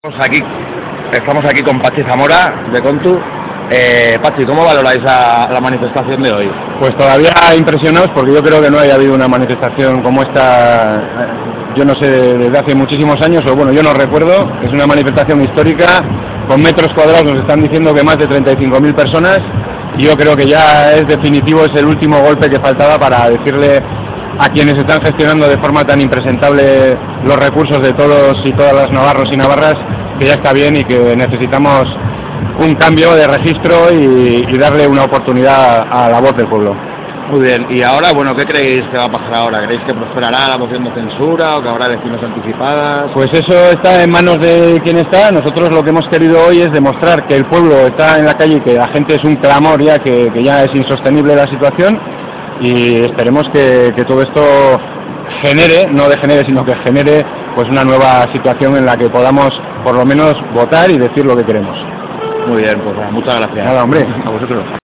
Estamos aquí con Pachi Zamora de Contu. Pachi, ¿cómo valoráis la manifestación de hoy? Pues todavía impresionados, porque yo creo que no haya habido una manifestación como esta, yo no sé, desde hace muchísimos años, o bueno, yo no recuerdo. Es una manifestación histórica, con metros cuadrados nos están diciendo que más de 35.000 personas, y yo creo que ya es definitivo, es el último golpe que faltaba para decirle a quienes están gestionando de forma tan impresentable los recursos de todos y todas las navarros y navarras, que ya está bien y que necesitamos un cambio de registro y darle una oportunidad a la voz del pueblo. Muy bien, y ahora, bueno, ¿qué creéis que va a pasar ahora? ¿Creéis que prosperará la moción de censura o que habrá elecciones anticipadas? Pues eso está en manos de quien está. Nosotros lo que hemos querido hoy es demostrar que el pueblo está en la calle y que la gente es un clamor ya, que ya es insostenible la situación, y esperemos que todo esto genere, no degenere, sino que genere pues una nueva situación en la que podamos por lo menos votar y decir lo que queremos. Muy bien, pues muchas gracias. Nada, hombre, a vosotros.